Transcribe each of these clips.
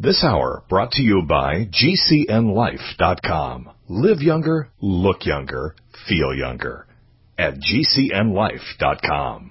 This hour brought to you by GCNLife.com. Live younger, look younger, feel younger. At GCNLife.com.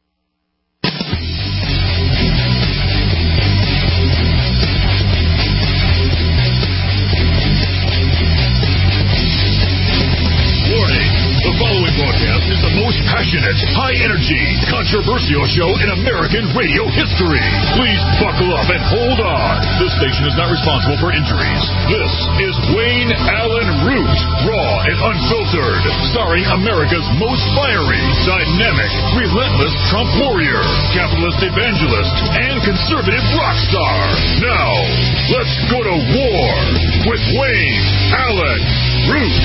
The following broadcast is the most passionate, high-energy, controversial show in American radio history. Please buckle up and hold on. This station is not responsible for injuries. This is Wayne Allen Root, raw and unfiltered, starring America's most fiery, dynamic, relentless Trump warrior, capitalist evangelist, and conservative rock star. Now, let's go to war with Wayne Allen Root.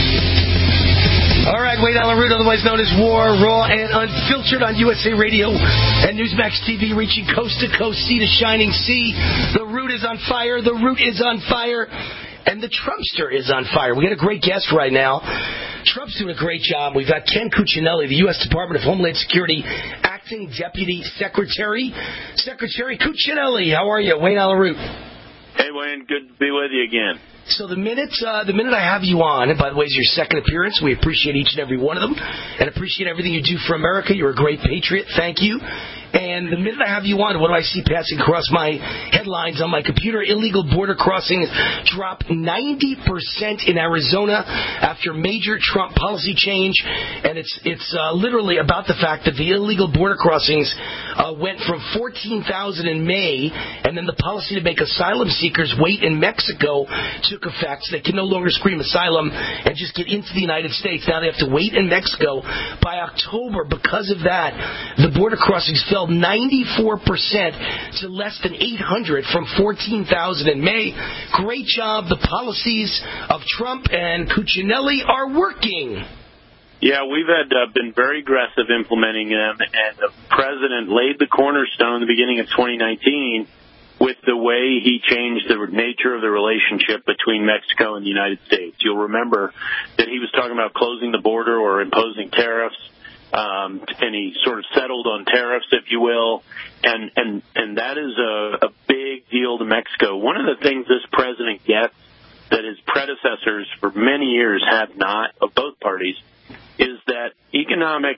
All right, Wayne Allen Root, otherwise known as War, raw and unfiltered on USA Radio and Newsmax TV, reaching coast to coast, sea to shining sea. The Root is on fire. The Root is on fire. And the Trumpster is on fire. We got a great guest right now. Trump's doing a great job. We've got Ken Cuccinelli, the U.S. Department of Homeland Security, Acting Deputy Secretary. Secretary Cuccinelli, how are you? Wayne Allen Root. Hey, Wayne. Good to be with you again. So the minute I have you on, and by the way, it's your second appearance, we appreciate each and every one of them, and appreciate everything you do for America. You're a great patriot. Thank you. And the minute I have you on, what do I see passing across my headlines on my computer? Illegal border crossings dropped 90% in Arizona after major Trump policy change, and it's literally about the fact that the illegal border crossings went from 14,000 in May, and then the policy to make asylum seekers wait in Mexico took effect. So they can no longer scream asylum and just get into the United States. Now they have to wait in Mexico. By October, because of that, the border crossings fell 94% to less than 800 from 14,000 in May. Great job. The policies of Trump and Cuccinelli are working. Yeah, we've been very aggressive implementing them, and the president laid the cornerstone in the beginning of 2019 with the way he changed the nature of the relationship between Mexico and the United States. You'll remember that he was talking about closing the border or imposing tariffs, and he sort of settled on tariffs, if you will, and that is a big deal to Mexico. One of the things this president gets that his predecessors for many years have not, of both parties, is that economic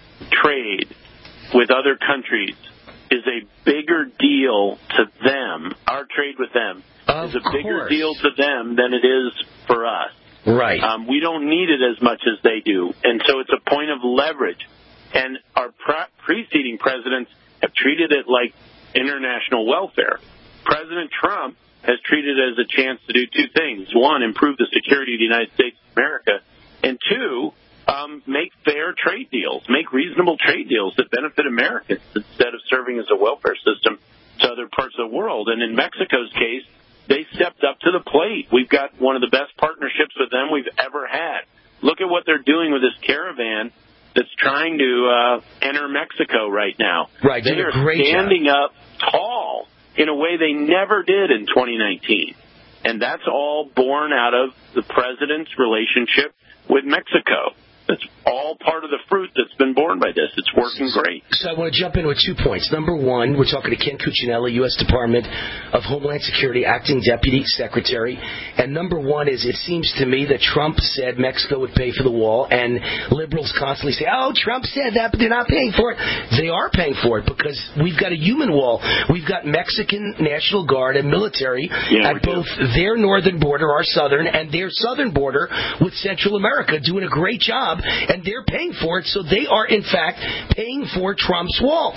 trade with other countries is a bigger deal to them. Our trade with them is a bigger deal to them than it is for us. Right. We don't need it as much as they do. And so it's a point of leverage. And our preceding presidents have treated it like international welfare. President Trump has treated it as a chance to do two things. One, improve the security of the United States of America. And two, make fair trade deals, make reasonable trade deals that benefit Americans instead of serving as a welfare system to other parts of the world. And in Mexico's case, they stepped up to the plate. We've got one of the best partnerships with them we've ever had. Look at what they're doing with this caravan that's trying to enter Mexico right now. Right, they are standing up tall in a way they never did in 2019. And that's all born out of the president's relationship with Mexico. That's all part of the fruit that's been born by this. It's working great. So I want to jump in with 2 points. Number one, we're talking to Ken Cuccinelli, U.S. Department of Homeland Security, Acting Deputy Secretary. And number one is, it seems to me that Trump said Mexico would pay for the wall, and liberals constantly say, oh, Trump said that, but they're not paying for it. They are paying for it because we've got a human wall. We've got Mexican National Guard and military at both their northern border, our southern, and their southern border with Central America, doing a great job. And they're paying for it, so they are, in fact, paying for Trump's wall.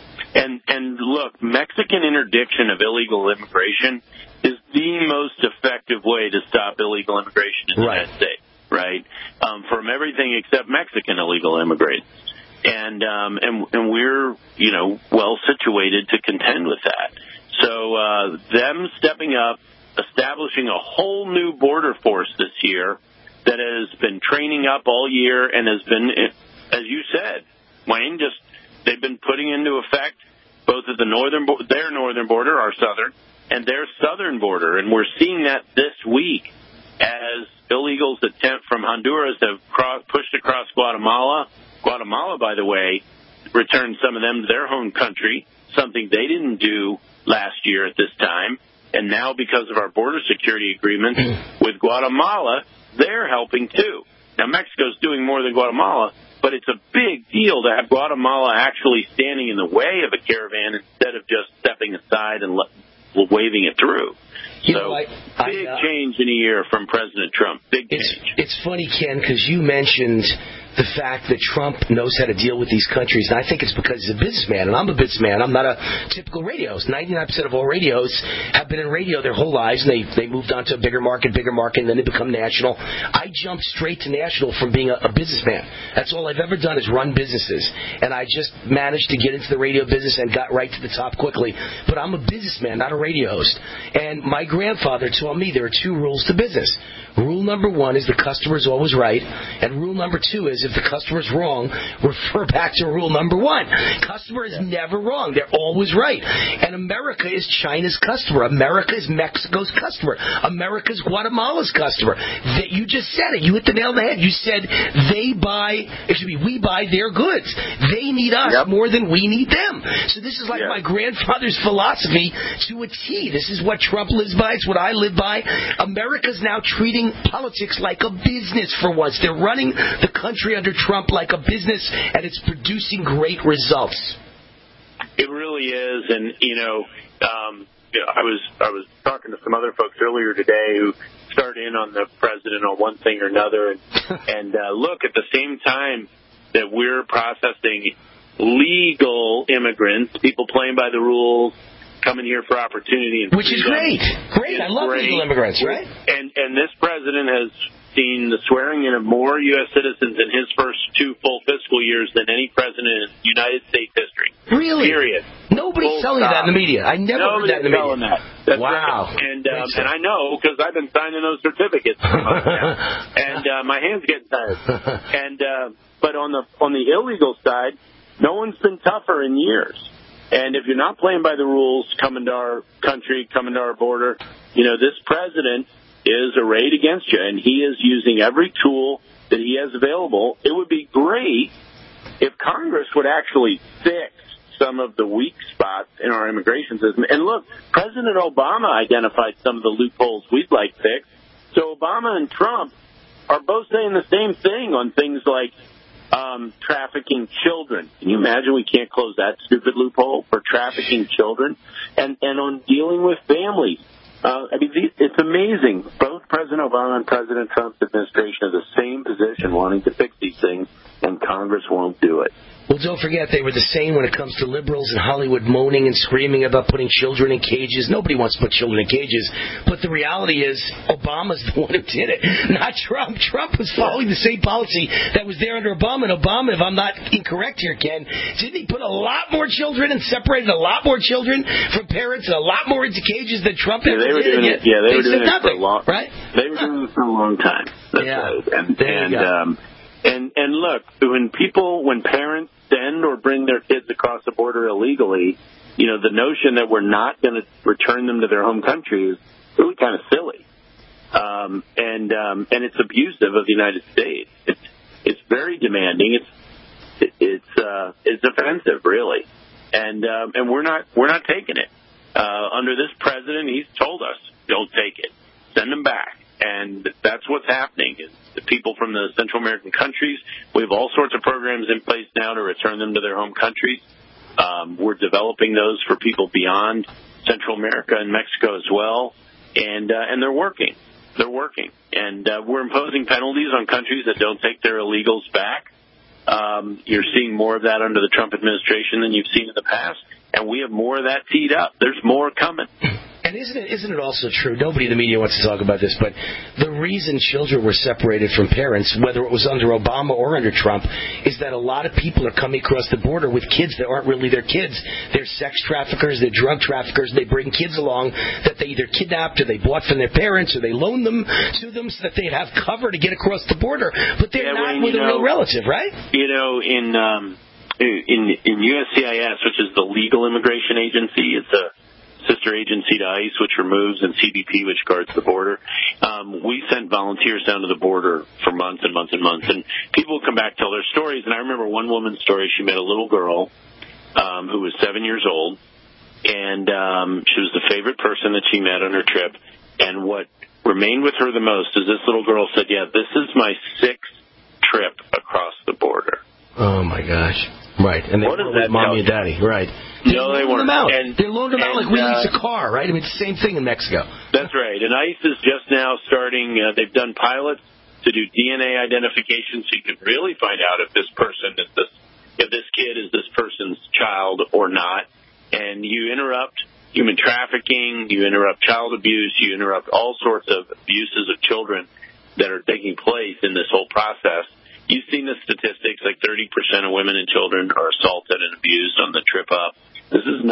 And look, Mexican interdiction of illegal immigration is the most effective way to stop illegal immigration in the United States, right? From everything except Mexican illegal immigrants. And we're, well situated to contend with that. So them stepping up, establishing a whole new border force this year that has been training up all year and has been, as you said, Wayne, they've been putting into effect both at their northern border, our southern, and their southern border. And we're seeing that this week as illegals from Honduras have pushed across Guatemala. Guatemala, by the way, returned some of them to their home country, something they didn't do last year at this time. And now because of our border security agreements with Guatemala, they're helping too. Now, Mexico's doing more than Guatemala, but it's a big deal to have Guatemala actually standing in the way of a caravan instead of just stepping aside and waving it through. Big change in a year from President Trump. Big change. It's funny, Ken, because you mentioned the fact that Trump knows how to deal with these countries, and I think it's because he's a businessman, and I'm a businessman. I'm not a typical radio host. 99% of all radios have been in radio their whole lives, and they moved on to a bigger market, and then they become national. I jumped straight to national from being a businessman. That's all I've ever done is run businesses, and I just managed to get into the radio business and got right to the top quickly. But I'm a businessman, not a radio host. And my grandfather taught me there are two rules to business. Rule number one is the customer's always right, and rule number two is if the customer's wrong, refer back to rule number one. Customer is never wrong. They're always right. And America is China's customer. America is Mexico's customer. America is Guatemala's customer. You just said it. You hit the nail on the head. You said we buy their goods. They need us more than we need them. So this is like my grandfather's philosophy to a T. This is what Trump lives by. It's what I live by. America's now treating politics like a business for once. They're running the country under Trump like a business, and it's producing great results. It really is, and I was talking to some other folks earlier today who started in on the president on one thing or another, and look, at the same time that we're processing legal immigrants, people playing by the rules, coming here for opportunity and which is great. I love legal immigrants, right? And this president has seen the swearing in of more U.S. citizens in his first 2 full fiscal years than any president in United States history. Really? Period. Nobody's telling you that in the media. I never heard that in the media. That's wow. Right. And I know because I've been signing those certificates for months now. And my hands get tired. But on the illegal side, no one's been tougher in years. And if you're not playing by the rules, coming to our country, coming to our border, this president is arrayed against you, and he is using every tool that he has available. It would be great if Congress would actually fix some of the weak spots in our immigration system. And look, President Obama identified some of the loopholes we'd like fixed. So Obama and Trump are both saying the same thing on things like trafficking children. Can you imagine we can't close that stupid loophole for trafficking children? And on dealing with families. It's amazing. Both President Obama and President Trump's administration have the same position wanting to fix these things, and Congress won't do it. Well, don't forget, they were the same when it comes to liberals in Hollywood moaning and screaming about putting children in cages. Nobody wants to put children in cages. But the reality is, Obama's the one who did it, not Trump. Trump was following the same policy that was there under Obama. And Obama, if I'm not incorrect here, Ken, didn't he put a lot more children and separated a lot more children from parents and a lot more into cages than Trump ever did? They were doing it for a long right? They were doing it for a long time. That's right. And look, when parents send or bring their kids across the border illegally, the notion that we're not going to return them to their home country is really kind of silly. And it's abusive of the United States. It's very demanding. It's offensive, really. And we're not taking it. Under this president, he's told us, don't take it. Send them back. And that's what's happening. The people from the Central American countries, we have all sorts of programs in place now to return them to their home countries. We're developing those for people beyond Central America and Mexico as well. And they're working. And we're imposing penalties on countries that don't take their illegals back. You're seeing more of that under the Trump administration than you've seen in the past. And we have more of that teed up. There's more coming. And isn't it also true, nobody in the media wants to talk about this, but the reason children were separated from parents, whether it was under Obama or under Trump, is that a lot of people are coming across the border with kids that aren't really their kids. They're sex traffickers, they're drug traffickers, they bring kids along that they either kidnapped or they bought from their parents or they loaned them to them so that they'd have cover to get across the border, but they're not with a real relative, right? In USCIS, which is the legal immigration agency, it's a sister agency to ICE, which removes, and CBP, which guards the border. We sent volunteers down to the border for months and months and months, and people would come back, tell their stories. And I remember one woman's story. She met a little girl who was 7 years old, and she was the favorite person that she met on her trip. And what remained with her the most is this little girl said, "Yeah, this is my 6th trip across the border." Oh my gosh! Right, and they were with mommy and daddy, right? No, they weren't. They loaned them out like we lease a car, right? I mean, it's the same thing in Mexico. That's right. And ICE is just now starting. They've done pilots to do DNA identification, so you can really find out if this kid is this person's child or not. And you interrupt human trafficking, you interrupt child abuse, you interrupt all sorts of abuses of children that are taking place in this whole process. You've seen the statistics, like 30% of women and children are assaulted and abused on the trip up. These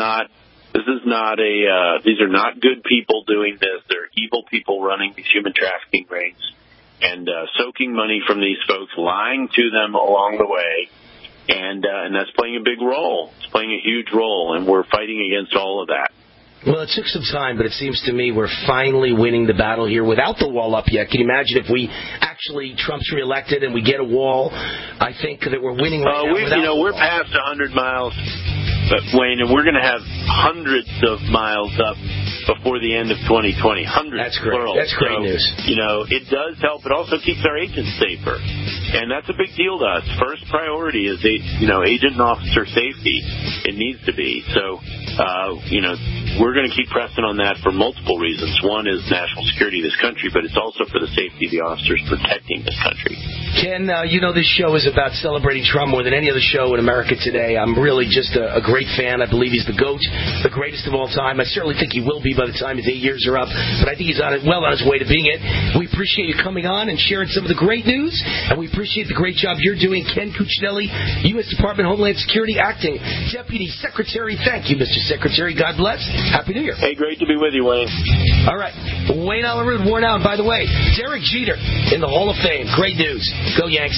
are not good people doing this. They're evil people running these human trafficking rings and soaking money from these folks, lying to them along the way. And that's playing a big role. It's playing a huge role, and we're fighting against all of that. Well, it took some time, but it seems to me we're finally winning the battle here without the wall up yet. Can you imagine if we actually, Trump's reelected and we get a wall? I think that we're winning right now. We're past 100 miles, Wayne, and we're going to have hundreds of miles up before the end of 2020. Hundreds. That's great. Plural. That's great news. It does help. It also keeps our agents safer, and that's a big deal to us. First priority is agent and officer safety. It needs to be. So, we're going to keep pressing on that for multiple reasons. One is national security of this country, but it's also for the safety of the officers protecting this country. Ken, this show is about celebrating Trump more than any other show in America today. I'm really just a great fan. I believe he's the GOAT, the greatest of all time. I certainly think he will be by the time his 8 years are up, but I think he's well on his way to being it. We appreciate you coming on and sharing some of the great news, and we appreciate the great job you're doing. Ken Cuccinelli, U.S. Department of Homeland Security Acting Deputy Secretary. Thank you, Mr. Secretary. God bless. Happy New Year. Hey, great to be with you, Wayne. All right. Wayne Allen Root, worn out. By the way, Derek Jeter in the Hall of Fame. Great news. Go Yanks.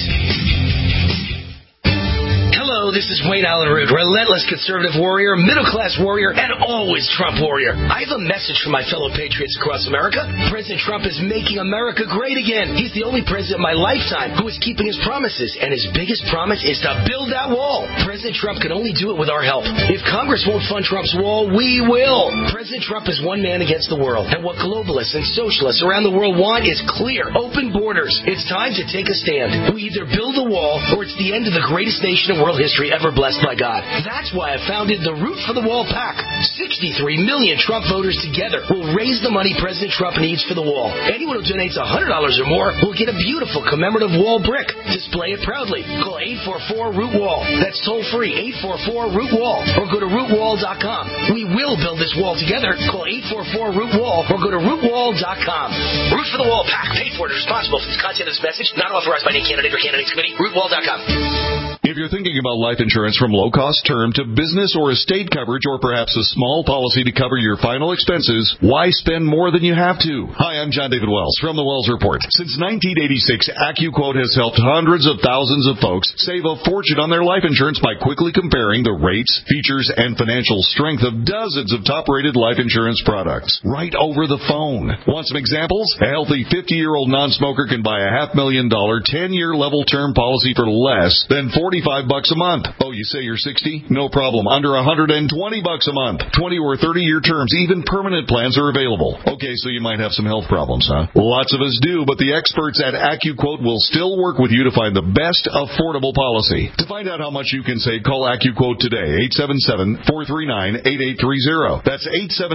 Hello, this is Wayne Allen Root, relentless conservative warrior, middle-class warrior, and always Trump warrior. I have a message for my fellow patriots across America. President Trump is making America great again. He's the only president in my lifetime who is keeping his promises, and his biggest promise is to build that wall. President Trump can only do it with our help. If Congress won't fund Trump's wall, we will. President Trump is one man against the world, and what globalists and socialists around the world want is clear, open borders. It's time to take a stand. We either build a wall, or it's the end of the greatest nation in world history ever blessed by God. That's why I founded the Root for the Wall PAC. 63 million Trump voters together will raise the money President Trump needs for the wall. Anyone who donates $100 or more will get a beautiful commemorative wall brick. Display it proudly. Call 844-ROOT-WALL. That's toll-free, 844-ROOT-WALL. Or go to rootwall.com. We will build this wall together. Call 844-ROOT-WALL or go to rootwall.com. Root for the Wall PAC. Paid for and responsible for the content of this message. Not authorized by any candidate or candidates committee. Rootwall.com. If you're thinking about life insurance from low-cost term to business or estate coverage or perhaps a small policy to cover your final expenses, why spend more than you have to? Hi, I'm John David Wells from The Wells Report. Since 1986, AccuQuote has helped hundreds of thousands of folks save a fortune on their life insurance by quickly comparing the rates, features, and financial strength of dozens of top-rated life insurance products right over the phone. Want some examples? A healthy 50-year-old non-smoker can buy a $500,000 10-year level term policy for less than $45 a month. Oh, you say you're 60? No problem. Under $120 a month. 20 or 30-year terms, even permanent plans are available. Okay, so you might have some health problems, huh? Lots of us do, but the experts at AccuQuote will still work with you to find the best affordable policy. To find out how much you can save, call AccuQuote today. 877-439-8830. That's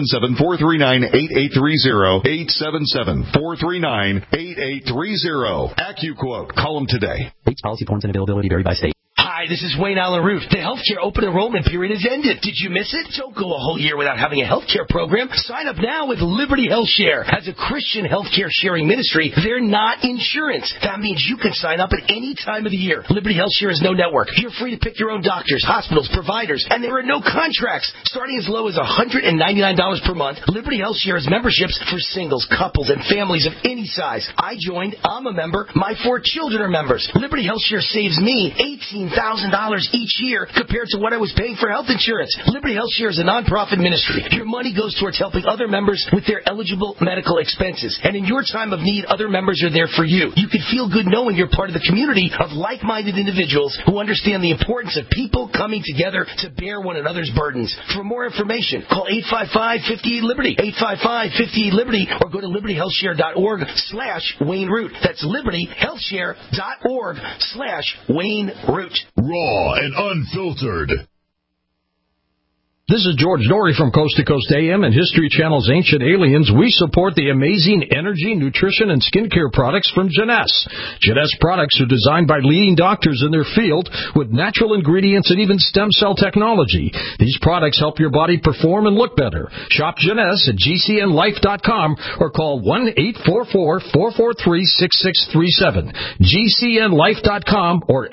877-439-8830. 877-439-8830. AccuQuote. Call them today. Rates, policy forms, and availability vary by state. Hi, this is Wayne Allen Root. The healthcare open enrollment period has ended. Did you miss it? Don't go a whole year without having a healthcare program. Sign up now with Liberty Health Share. As a Christian healthcare sharing ministry, they're not insurance. That means you can sign up at any time of the year. Liberty Health Share is no network. You're free to pick your own doctors, hospitals, providers, and there are no contracts. Starting as low as $199 per month, Liberty Health Share has memberships for singles, couples, and families of any size. I joined. I'm a member. My 4 children are members. Liberty Health Share saves me $18,000 each year compared to what I was paying for health insurance. Liberty Health Share is a nonprofit ministry. Your money goes towards helping other members with their eligible medical expenses. And in your time of need, other members are there for you. You can feel good knowing you're part of the community of like-minded individuals who understand the importance of people coming together to bear one another's burdens. For more information, call 855-58-LIBERTY, 855-58-LIBERTY, or go to libertyhealthshare.org/Wayne Root. That's libertyhealthshare.org/Wayne Root. Raw and unfiltered. This is George Norrie from Coast to Coast AM and History Channel's Ancient Aliens. We support the amazing energy, nutrition, and skincare products from Jeunesse. Jeunesse products are designed by leading doctors in their field with natural ingredients and even stem cell technology. These products help your body perform and look better. Shop Jeunesse at GCNlife.com or call 1-844-443-6637. GCNlife.com or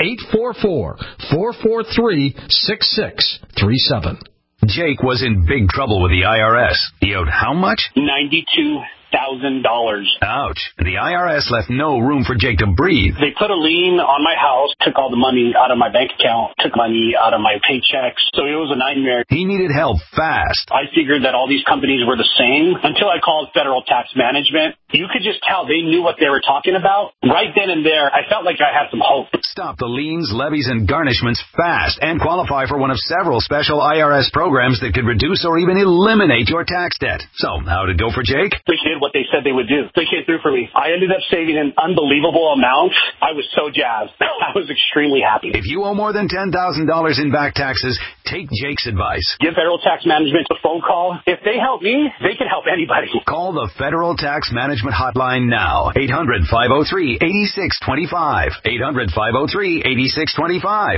844-443-6637. Jake was in big trouble with the IRS. He owed how much? $92,000. Ouch. The IRS left no room for Jake to breathe. They put a lien on my house, took all the money out of my bank account, took money out of my paychecks. So it was a nightmare. He needed help fast. I figured that all these companies were the same until I called Federal Tax Management. You could just tell they knew what they were talking about. Right then and there, I felt like I had some hope. Stop the liens, levies, and garnishments fast and qualify for one of several special IRS programs that could reduce or even eliminate your tax debt. So, how'd it go for Jake? They did what they said they would do. They came through for me. I ended up saving an unbelievable amount. I was so jazzed. I was extremely happy. If you owe more than $10,000 in back taxes, take Jake's advice. Give Federal Tax Management a phone call. If they help me, they can help anybody. Call the Federal Tax Management Hotline now. 800-503-8625. 800-503-8625.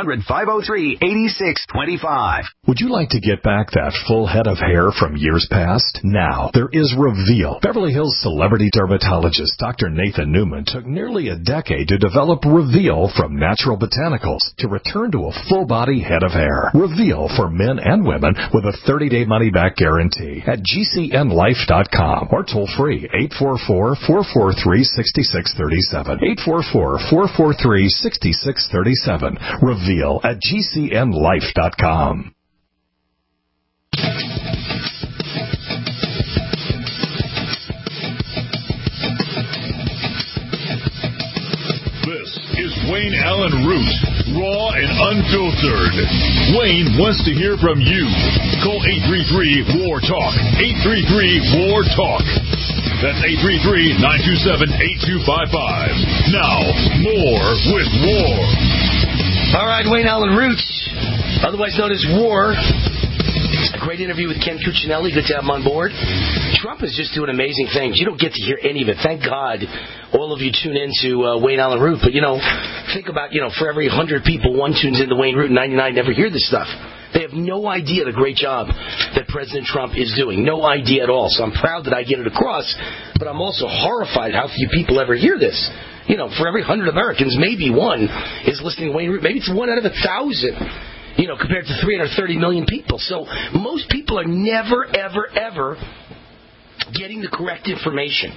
800-503-8625. Would you like to get back that full head of hair from years past? Now, there is Reveal. Beverly Hills celebrity dermatologist Dr. Nathan Newman took nearly a decade to develop Reveal from natural botanicals to return to a full-body head of hair. Reveal for men and women with a 30-day money-back guarantee at GCNlife.com or toll-free 844-443-6637. 844-443-6637. Reveal at GCNlife.com. This is Wayne Allen Root, raw and unfiltered. Wayne wants to hear from you. Call 833-WAR-TALK. 833-WAR-TALK. That's 833-927-8255. Now, more with War. All right, Wayne Allen Root, otherwise known as War. A great interview with Ken Cuccinelli. Good to have him on board. Trump is just doing amazing things. You don't get to hear any of it. Thank God all of you tune in to Wayne Allen Root. But, think about, for every 100 people, one tunes into Wayne Root and 99 never hear this stuff. They have no idea the great job that President Trump is doing. No idea at all. So I'm proud that I get it across. But I'm also horrified how few people ever hear this. For every 100 Americans, maybe one is listening to Wayne Root. Maybe it's 1 out of 1,000. Compared to 330 million people. So most people are never, ever, ever getting the correct information.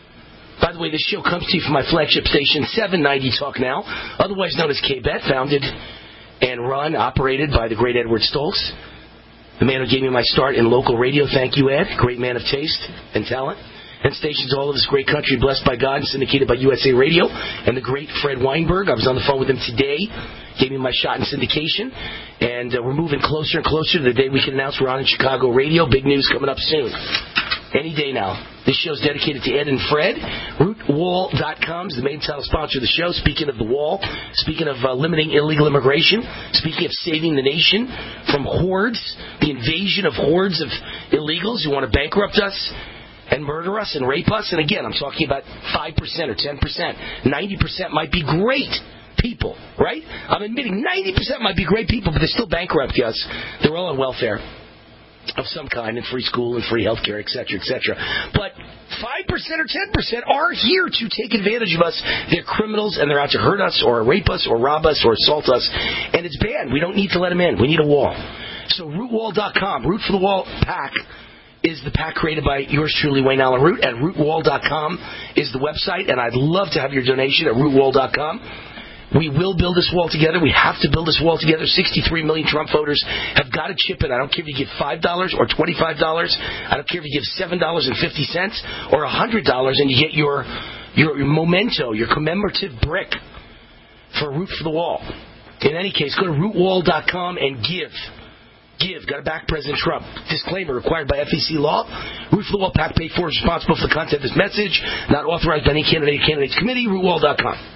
By the way, this show comes to you from my flagship station, 790 Talk Now, otherwise known as K-Bet, founded and run, operated by the great Edward Stoltz, the man who gave me my start in local radio. Thank you, Ed. Great man of taste and talent. And stations all over this great country, blessed by God and syndicated by USA Radio. And the great Fred Weinberg. I was on the phone with him today. Gave me my shot in syndication. And we're moving closer and closer to the day we can announce we're on in Chicago radio. Big news coming up soon. Any day now. This show's dedicated to Ed and Fred. RootWall.com is the main title sponsor of the show. Speaking of the wall, speaking of limiting illegal immigration, speaking of saving the nation from hordes, the invasion of hordes of illegals who want to bankrupt us and murder us and rape us. And again, I'm talking about 5% or 10%. 90% might be great people, right? I'm admitting 90% might be great people, but they're still bankrupt us. They're all on welfare of some kind, and free school and free health care, et cetera, et cetera. But 5% or 10% are here to take advantage of us. They're criminals, and they're out to hurt us or rape us or rob us or assault us. And it's bad. We don't need to let them in. We need a wall. So RootWall.com, Root for the Wall pack, is the pack created by yours truly, Wayne Allen Root, and RootWall.com is the website, and I'd love to have your donation at RootWall.com. We will build this wall together. We have to build this wall together. 63 million Trump voters have got to chip in. I don't care if you give $5 or $25. I don't care if you give $7.50 or $100, and you get your memento, your commemorative brick for Root for the Wall. In any case, go to rootwall.com and give. Got to back President Trump. Disclaimer required by FEC law. Root for the Wall PAC paid for is responsible for the content of this message. Not authorized by any candidate or candidates committee. Rootwall.com.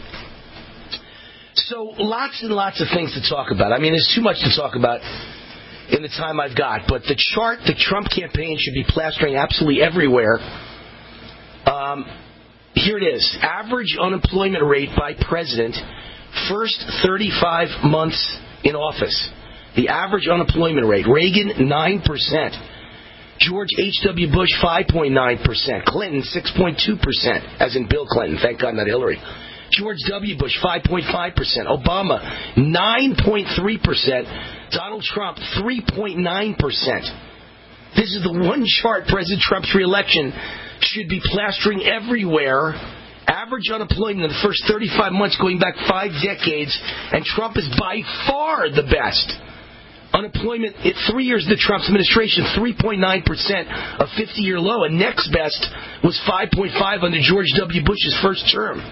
So lots and lots of things to talk about. I mean, there's too much to talk about in the time I've got. But the chart the Trump campaign should be plastering absolutely everywhere. Here it is. Average unemployment rate by president, first 35 months in office. The average unemployment rate. Reagan, 9%. George H.W. Bush, 5.9%. Clinton, 6.2%. As in Bill Clinton. Thank God, not Hillary. George W. Bush, 5.5%. Obama, 9.3%. Donald Trump, 3.9%. This is the one chart President Trump's reelection should be plastering everywhere. Average unemployment in the first 35 months going back 5 decades, and Trump is by far the best. Unemployment in 3 years of the Trump administration, 3.9%, a 50-year low, and next best was 5.5 under George W. Bush's first term.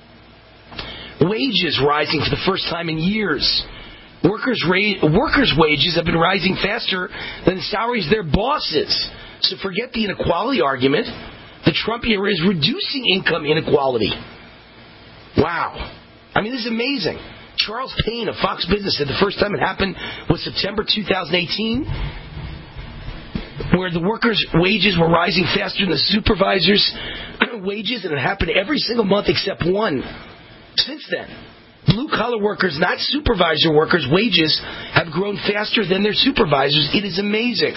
Wages rising for the first time in years. Workers' wages have been rising faster than the salaries of their bosses. So forget the inequality argument. The Trump era is reducing income inequality. Wow. I mean, this is amazing. Charles Payne of Fox Business said the first time it happened was September 2018, where the workers' wages were rising faster than the supervisors' wages, and it happened every single month except one. Since then, blue-collar workers, not supervisor workers' wages have grown faster than their supervisors. It is amazing.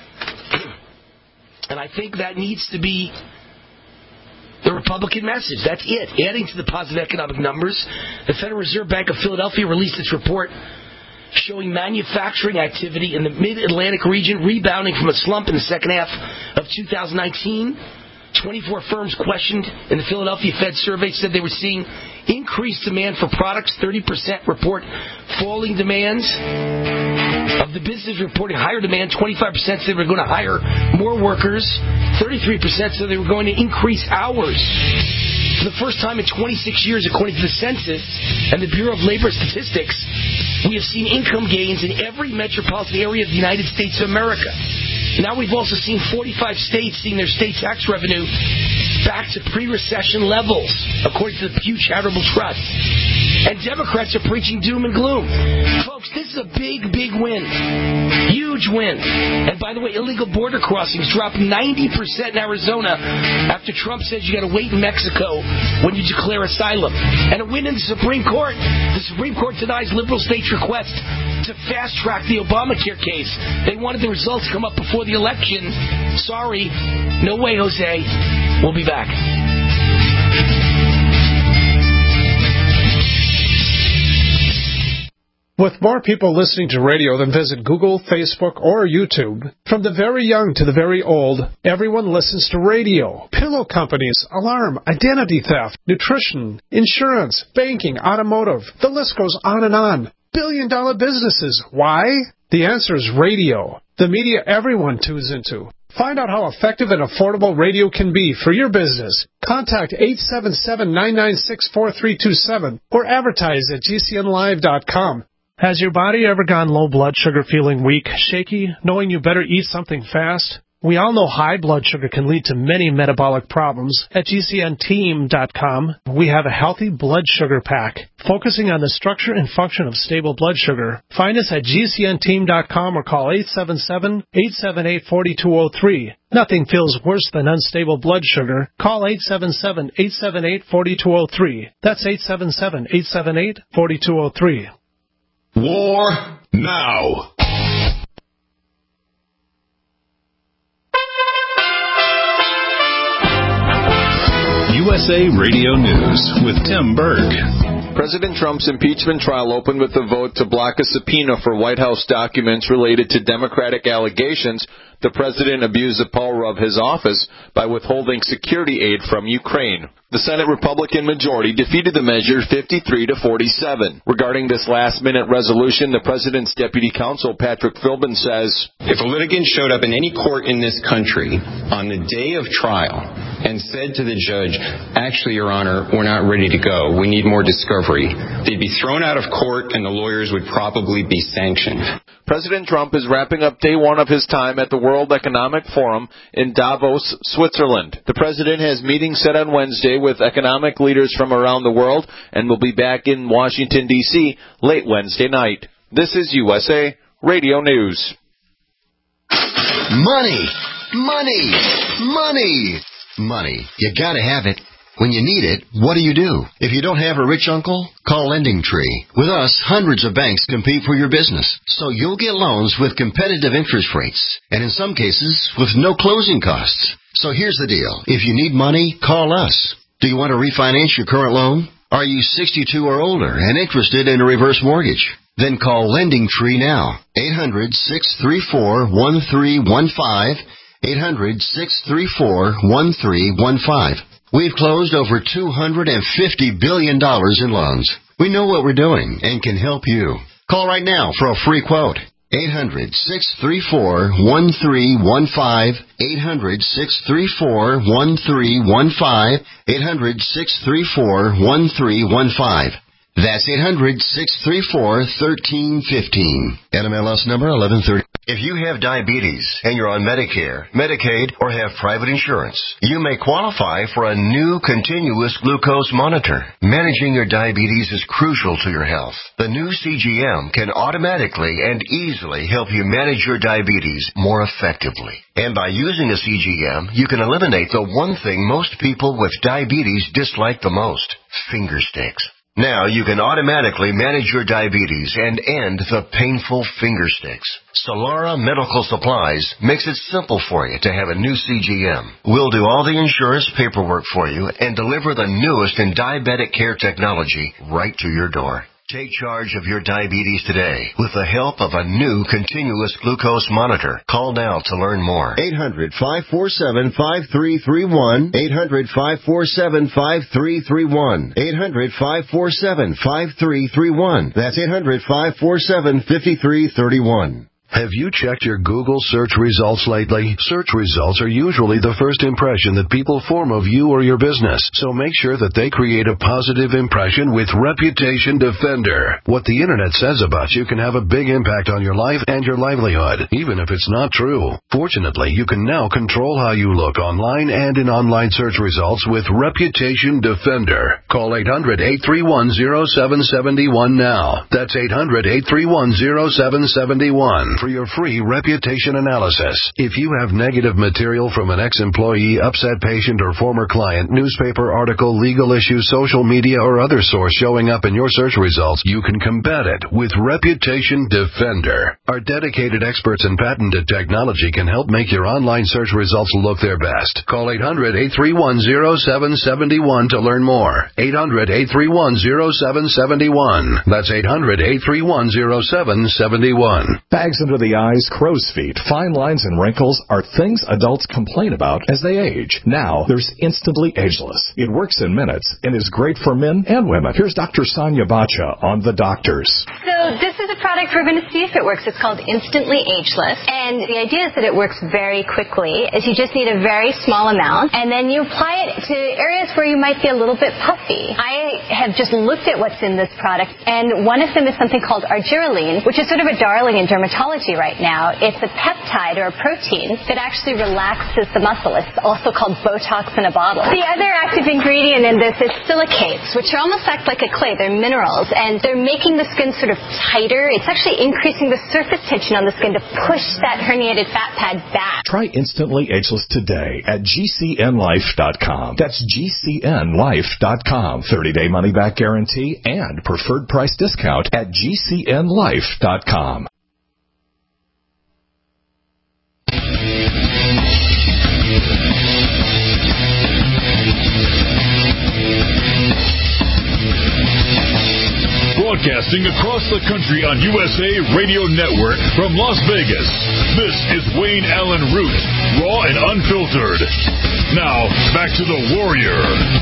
And I think that needs to be the Republican message. That's it. Adding to the positive economic numbers, the Federal Reserve Bank of Philadelphia released its report showing manufacturing activity in the Mid-Atlantic region rebounding from a slump in the second half of 2019. 24 firms questioned in the Philadelphia Fed survey said they were seeing increased demand for products. 30% report falling demands. Of the business reporting higher demand, 25% said they were going to hire more workers. 33% said they were going to increase hours. For the first time in 26 years, according to the Census and the Bureau of Labor Statistics, we have seen income gains in every metropolitan area of the United States of America. Now we've also seen 45 states seeing their state tax revenue back to pre-recession levels, according to the Pew Charitable Trust. And Democrats are preaching doom and gloom. Folks, this is a big, big win. Huge win. And by the way, illegal border crossings dropped 90% in Arizona after Trump says you got to wait in Mexico when you declare asylum. And a win in the Supreme Court. The Supreme Court denies liberal states' request to fast-track the Obamacare case. They wanted the results to come up before the election. Sorry. No way, Jose. We'll be back. With more people listening to radio than visit Google, Facebook, or YouTube, from the very young to the very old, everyone listens to radio. Pillow companies, alarm, identity theft, nutrition, insurance, banking, automotive. The list goes on and on. Billion-dollar businesses. Why? The answer is radio. The media everyone tunes into. Find out how effective and affordable radio can be for your business. Contact 877-996-4327 or advertise at GCNlive.com. Has your body ever gone low blood sugar, feeling weak, shaky, knowing you better eat something fast? We all know high blood sugar can lead to many metabolic problems. At GCNteam.com, we have a healthy blood sugar pack, focusing on the structure and function of stable blood sugar. Find us at GCNteam.com or call 877-878-4203. Nothing feels worse than unstable blood sugar. Call 877-878-4203. That's 877-878-4203. War now. USA Radio News with Tim Berg. President Trump's impeachment trial opened with a vote to block a subpoena for White House documents related to Democratic allegations The president abused the power of his office by withholding security aid from Ukraine. The Senate Republican majority defeated the measure 53-47. Regarding this last-minute resolution, the president's deputy counsel, Patrick Philbin, says, if a litigant showed up in any court in this country on the day of trial and said to the judge, actually, Your Honor, we're not ready to go, we need more discovery, they'd be thrown out of court and the lawyers would probably be sanctioned. President Trump is wrapping up day one of his time at the World Economic Forum in Davos, Switzerland. The president has meetings set on Wednesday with economic leaders from around the world and will be back in Washington, D.C. late Wednesday night. This is USA Radio News. Money! Money! Money! Money. You gotta have it. When you need it, what do? If you don't have a rich uncle, call LendingTree. With us, hundreds of banks compete for your business, so you'll get loans with competitive interest rates, and in some cases, with no closing costs. So here's the deal. If you need money, call us. Do you want to refinance your current loan? Are you 62 or older and interested in a reverse mortgage? Then call LendingTree now. 800-634-1315. 800-634-1315. We've closed over $250 billion in loans. We know what we're doing and can help you. Call right now for a free quote. 800-634-1315. 800-634-1315. 800-634-1315. That's 800-634-1315. NMLS number 1130. If you have diabetes and you're on Medicare, Medicaid, or have private insurance, you may qualify for a new continuous glucose monitor. Managing your diabetes is crucial to your health. The new CGM can automatically and easily help you manage your diabetes more effectively. And by using a CGM, you can eliminate the one thing most people with diabetes dislike the most: finger sticks. Now you can automatically manage your diabetes and end the painful finger sticks. Solara Medical Supplies makes it simple for you to have a new CGM. We'll do all the insurance paperwork for you and deliver the newest in diabetic care technology right to your door. Take charge of your diabetes today with the help of a new continuous glucose monitor. Call now to learn more. 800-547-5331. 800-547-5331. 800-547-5331. That's 800-547-5331. Have you checked your Google search results lately? Search results are usually the first impression that people form of you or your business, so make sure that they create a positive impression with Reputation Defender. What the Internet says about you can have a big impact on your life and your livelihood, even if it's not true. Fortunately, you can now control how you look online and in online search results with Reputation Defender. Call 800-831-0771 now. That's 800-831-0771. for your free reputation analysis. If you have negative material from an ex-employee, upset patient, or former client, newspaper article, legal issue, social media, or other source showing up in your search results, you can combat it with Reputation Defender. Our dedicated experts in patented technology can help make your online search results look their best. Call 800-831-0771 to learn more. 800-831-0771. That's 800-831-0771. Bags under the eyes, crow's feet, fine lines, and wrinkles are things adults complain about as they age. Now, there's Instantly Ageless. It works in minutes and is great for men and women. Here's Dr. Sonia Bacha on The Doctors. So this is a product we're going to see if it works. It's called Instantly Ageless. And the idea is that it works very quickly, as you just need a very small amount, and then you apply it to areas where you might be a little bit puffy. I have just looked at what's in this product, and one of them is something called argireline, which is sort of a darling in dermatology right now. It's a peptide or a protein that actually relaxes the muscle. It's also called Botox in a bottle. The other active ingredient in this is silicates, which are almost act like a clay. They're minerals, and they're making the skin sort of tighter. It's actually increasing the surface tension on the skin to push that herniated fat pad back. Try Instantly Ageless today at GCNlife.com. That's GCNlife.com. 30-day money-back guarantee and preferred price discount at GCNlife.com. Broadcasting across the country on USA Radio Network from Las Vegas, this is Wayne Allen Root, raw and unfiltered. Now, back to the Warrior.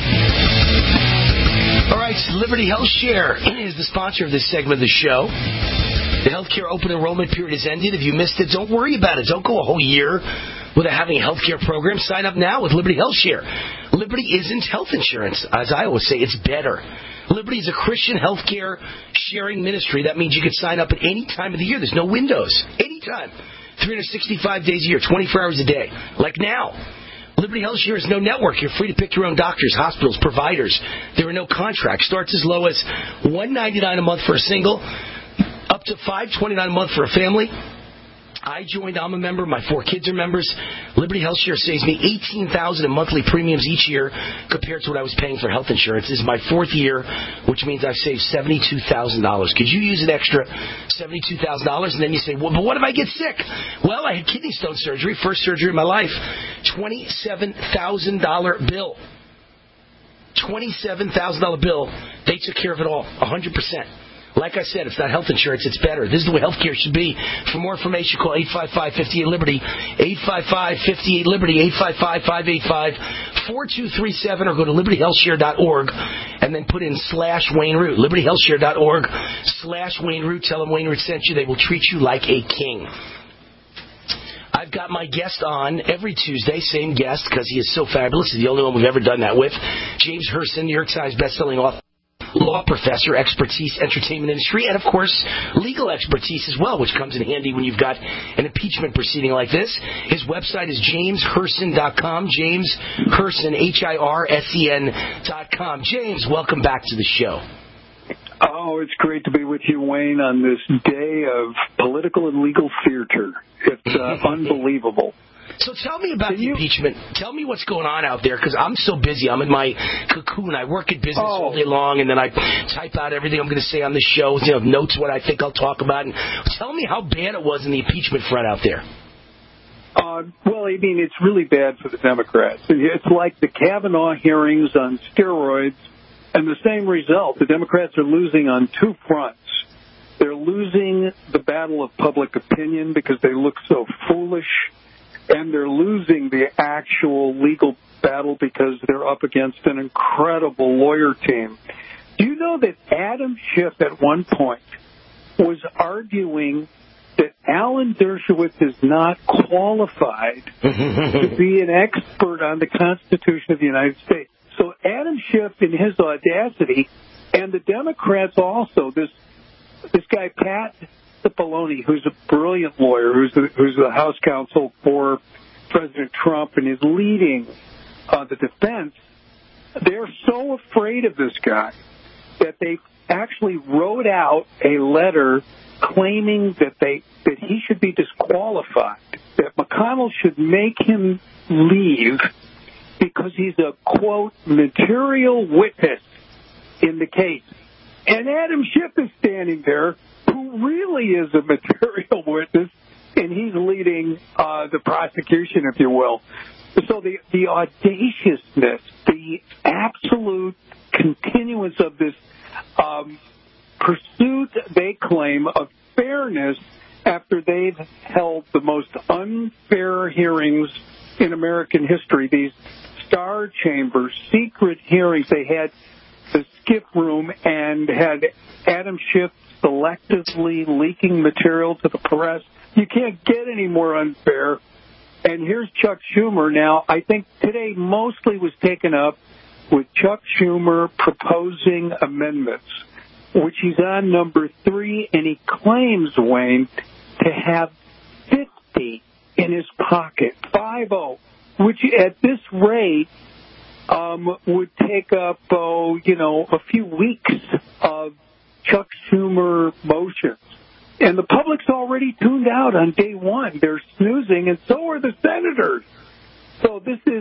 All right, Liberty Health Share is the sponsor of this segment of the show. The healthcare open enrollment period has ended. If you missed it, don't worry about it. Don't go a whole year without having a healthcare program. Sign up now with Liberty Health Share. Liberty isn't health insurance. As I always say, it's better. Liberty is a Christian healthcare sharing ministry. That means you can sign up at any time of the year. There's no windows. Anytime. 365 days a year, 24 hours a day. Like now. Liberty Health Share is no network. You're free to pick your own doctors, hospitals, providers. There are no contracts. Starts as low as $199 a month for a single, up to $529 a month for a family. I joined. I'm a member. My 4 kids are members. Liberty Health Share saves me $18,000 in monthly premiums each year compared to what I was paying for health insurance. This is my 4th year, which means I've saved $72,000. Could you use an extra $72,000? And then you say, well, but what if I get sick? Well, I had kidney stone surgery, first surgery in my life, $27,000 bill. $27,000 bill. They took care of it all, 100%. Like I said, it's not health insurance, it's better. This is the way healthcare should be. For more information, call 855-58-LIBERTY, 855-58-LIBERTY, 855-585-4237, or go to libertyhealthshare.org and then put in /Wayne Root, libertyhealthshare.org /Wayne Root. Tell them Wayne Root sent you. They will treat you like a king. I've got my guest on every Tuesday, same guest, because he is so fabulous. He's the only one we've ever done that with. James Herson, New York Times bestselling author, law professor, expertise, entertainment industry, and, of course, legal expertise as well, which comes in handy when you've got an impeachment proceeding like this. His website is jamesherson.com, James Herson, HIRSEN.com. James, welcome back to the show. Oh, it's great to be with you, Wayne, on this day of political and legal theater. It's unbelievable. So tell me about the impeachment. Tell me what's going on out there, because I'm so busy. I'm in my cocoon. I work at business all day long, and then I type out everything I'm going to say on the show, notes what I think I'll talk about. And tell me how bad it was in the impeachment front out there. Well, I mean, it's really bad for the Democrats. It's like the Kavanaugh hearings on steroids, and the same result. The Democrats are losing on 2 fronts. They're losing the battle of public opinion because they look so foolish, and they're losing the actual legal battle because they're up against an incredible lawyer team. Do you know that Adam Schiff at one point was arguing that Alan Dershowitz is not qualified to be an expert on the Constitution of the United States? So Adam Schiff, in his audacity, and the Democrats also, this guy Pat Cipollone, who's a brilliant lawyer, who's the House counsel for President Trump and is leading the defense, they're so afraid of this guy that they actually wrote out a letter claiming that he should be disqualified, that McConnell should make him leave because he's a, quote, material witness in the case. And Adam Schiff is standing there, who really is a material witness, and he's leading the prosecution, if you will. So the audaciousness, the absolute continuance of this pursuit, they claim, of fairness after they've held the most unfair hearings in American history, these star chambers, secret hearings. They had the skip room and had Adam Schiff selectively leaking material to the press. You can't get any more unfair. And here's Chuck Schumer. Now, I think today mostly was taken up with Chuck Schumer proposing amendments, which he's on number 3, and he claims, Wayne, to have 50 in his pocket, 50, which at this rate would take up, a few weeks of Chuck Schumer motions. And the public's already tuned out on day one. They're snoozing, and so are the senators. So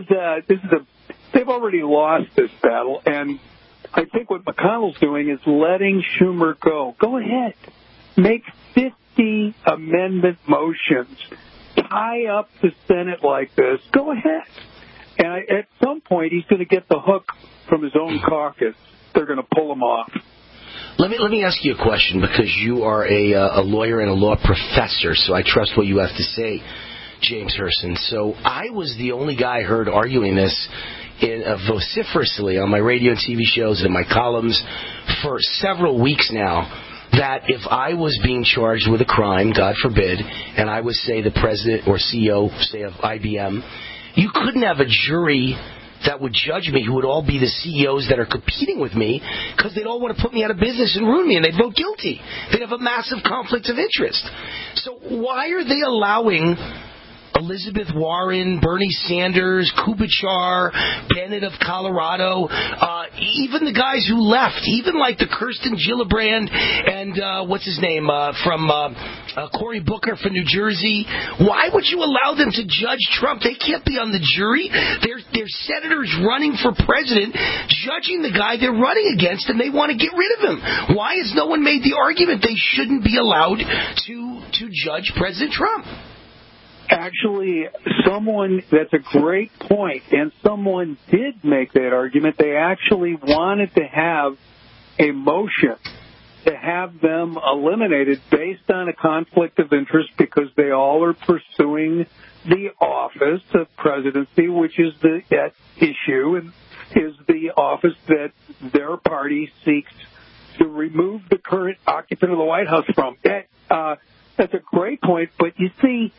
they've already lost this battle. And I think what McConnell's doing is letting Schumer go. Go ahead. Make 50 amendment motions. Tie up the Senate like this. Go ahead. And at some point, he's going to get the hook from his own caucus. They're going to pull him off. Let me ask you a question, because you are a lawyer and a law professor, so I trust what you have to say, James Herson. So I was the only guy heard arguing this vociferously on my radio and TV shows and in my columns for several weeks now, that if I was being charged with a crime, God forbid, and I was, say, the president or CEO, say, of IBM, you couldn't have a jury that would judge me who would all be the CEOs that are competing with me, because they'd all want to put me out of business and ruin me, and they'd vote guilty. They'd have a massive conflict of interest. So why are they allowing Elizabeth Warren, Bernie Sanders, Klobuchar, Bennett of Colorado, even the guys who left, even like the Kirsten Gillibrand and what's his name from Cory Booker from New Jersey? Why would you allow them to judge Trump? They can't be on the jury. They're senators running for president, judging the guy they're running against, and they want to get rid of him. Why has no one made the argument they shouldn't be allowed to judge President Trump? Actually, that's a great point, and someone did make that argument. They actually wanted to have a motion to have them eliminated based on a conflict of interest, because they all are pursuing the office of presidency, which is that issue, and is the office that their party seeks to remove the current occupant of the White House from. That's a great point, but you see,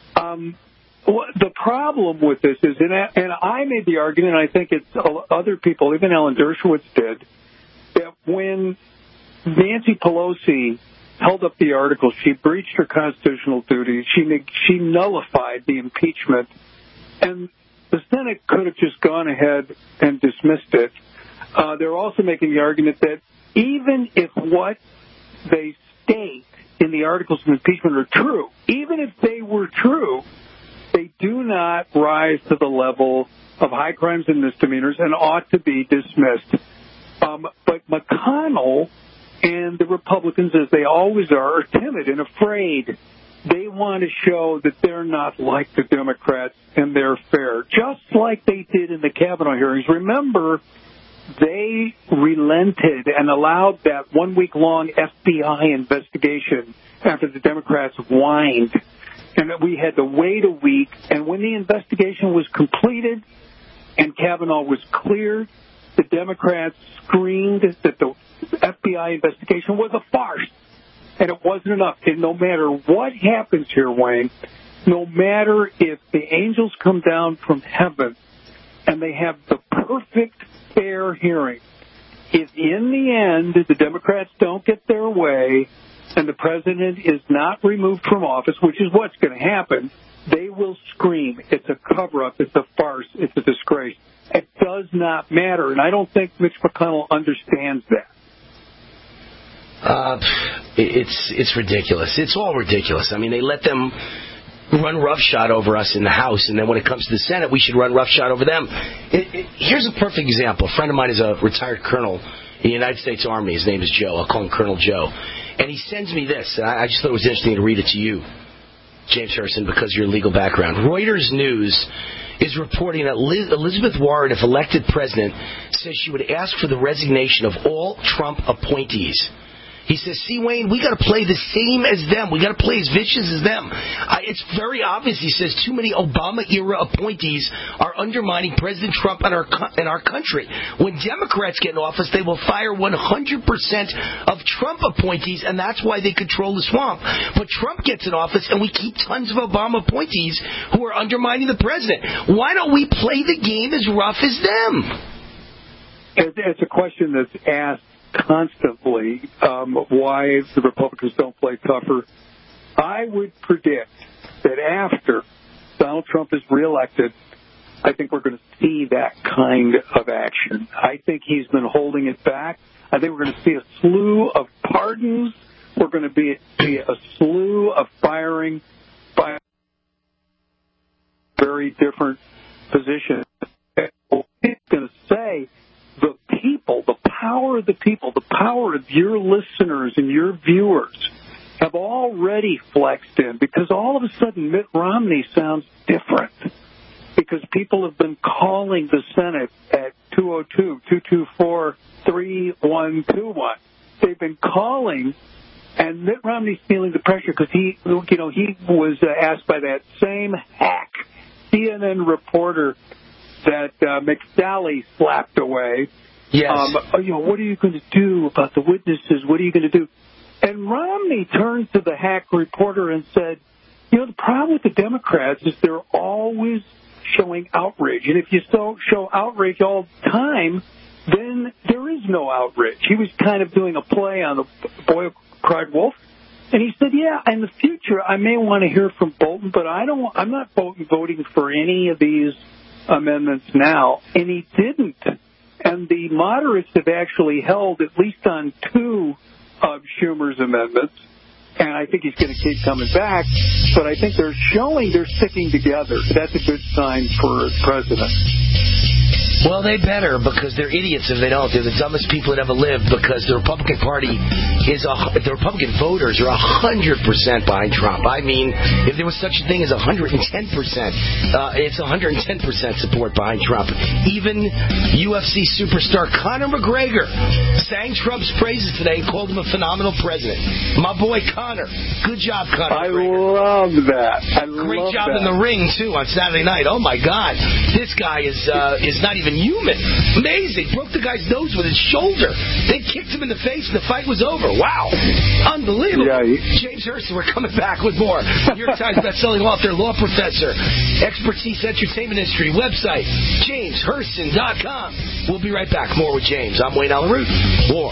the problem with this is, and I made the argument, and I think it's other people, even Alan Dershowitz did, that when Nancy Pelosi held up the article, she breached her constitutional duty. She nullified the impeachment, and the Senate could have just gone ahead and dismissed it. They're also making the argument that even if what they state in the articles of impeachment are true, even if they were true, they do not rise to the level of high crimes and misdemeanors and ought to be dismissed. But McConnell and the Republicans, as they always are timid and afraid. They want to show that they're not like the Democrats and they're fair, just like they did in the Kavanaugh hearings. Remember, they relented and allowed that 1 week long FBI investigation after the Democrats whined. And we had to wait a week. And when the investigation was completed and Kavanaugh was cleared, the Democrats screamed that the FBI investigation was a farce. And it wasn't enough. And no matter what happens here, Wayne, no matter if the angels come down from heaven and they have the perfect, fair hearing, if in the end the Democrats don't get their way and the president is not removed from office, which is what's going to happen, they will scream, it's a cover-up, it's a farce, it's a disgrace. It does not matter. And I don't think Mitch McConnell understands that. It's ridiculous. It's all ridiculous. I mean, they let them run roughshod over us in the House, and then when it comes to the Senate, we should run roughshod over them. Here's a perfect example. A friend of mine is a retired colonel in the United States Army. His name is Joe. I'll call him Colonel Joe. And he sends me this. And I just thought it was interesting to read it to you, James Herson, because of your legal background. Reuters News is reporting that Elizabeth Warren, if elected president, says she would ask for the resignation of all Trump appointees. He says, see, Wayne, we got to play the same as them. We got to play as vicious as them. It's very obvious, he says, too many Obama-era appointees are undermining President Trump and our country. When Democrats get in office, they will fire 100% of Trump appointees, and that's why they control the swamp. But Trump gets in office, and we keep tons of Obama appointees who are undermining the president. Why don't we play the game as rough as them? It's a question that's asked constantly, why the Republicans don't play tougher. I would predict that after Donald Trump is reelected, I think we're going to see that kind of action. I think he's been holding it back. I think we're going to see a slew of pardons. We're going to be a slew of firing by very different positions. It's going to say the people, the power of the people, the power of your listeners and your viewers have already flexed in, because all of a sudden Mitt Romney sounds different, because people have been calling the Senate at 202-224-3121. they've been calling, and Mitt Romney's feeling the pressure because he was asked by that same hack CNN reporter that McSally slapped away. Yes. What are you going to do about the witnesses? What are you going to do? And Romney turned to the hack reporter and said, the problem with the Democrats is they're always showing outrage. And if you don't show outrage all the time, then there is no outrage. He was kind of doing a play on the Boy Who Cried Wolf. And he said, in the future, I may want to hear from Bolton, but I'm not voting for any of these amendments now. And he didn't. And the moderates have actually held at least on 2 of Schumer's amendments. And I think he's going to keep coming back. But I think they're showing they're sticking together. That's a good sign for the president. Well, they better, because they're idiots if they don't. They're the dumbest people that ever lived, because the Republican Party the Republican voters are 100% behind Trump. I mean, if there was such a thing as 110%, it's 110% support behind Trump. Even UFC superstar Conor McGregor sang Trump's praises today and called him a phenomenal president. My boy Conor. Good job, Conor McGregor. I love that. Great job in the ring, too, on Saturday night. Oh, my God. This guy is not even human. Amazing. Broke the guy's nose with his shoulder. They kicked him in the face and the fight was over. Wow. Unbelievable. Yeah, James Hurston, we're coming back with more. New York Times bestselling author, law professor, expertise entertainment industry, website, jameshurston.com. We'll be right back. More with James. I'm Wayne Allen Root. War.